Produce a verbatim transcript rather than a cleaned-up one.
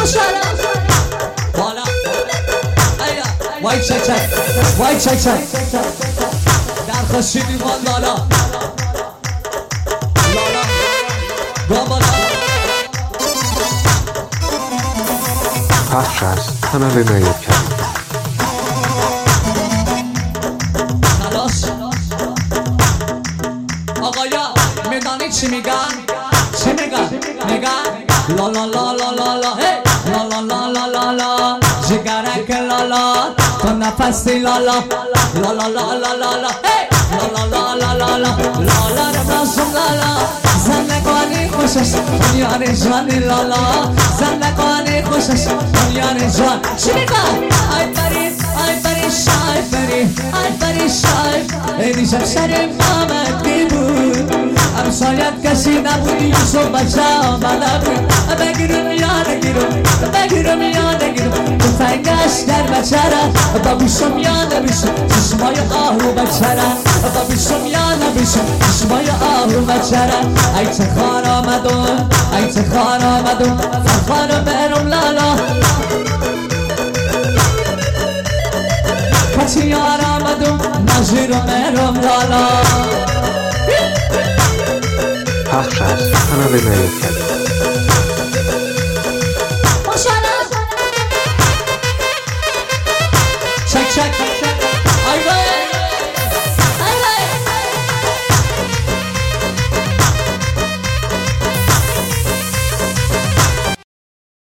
بالا وای چک چک وای چک چک در خشی دیوان لالا لالا گامالا پخش است کانال نیوکل. خلاص آقایا میدانی چی میگن چی میگن میگن لا لا لا لا لا لا هی لا لا لا لا لا لا جگرک لا لا تو نفسی لا لا لا لا لا لا لا لا هی لا لا لا لا لا لا لا لا رمزم لا لا زندگانی خوشش دنیار جانی لا لا زندگانی خوشش دنیار جان چی میگن ای پری ای پری شای پری ای پری شای ای دیشب شریم آمدی بود شاید کسی نبودی یوسف بچه آمده بود بگیرم یا نگیرم بگیرم یا نگیرم تو فنگش در بچه را بابیشم یا نبیشم چشمای آهو بچه را بابیشم یا نبیشم چشمای آهو بچه را ای چه خان آمدون ای چه خان آمدون خان برم لالا کچی یار آمدون نجیرم برم لالا پخش است کانال نیوکل. چک چک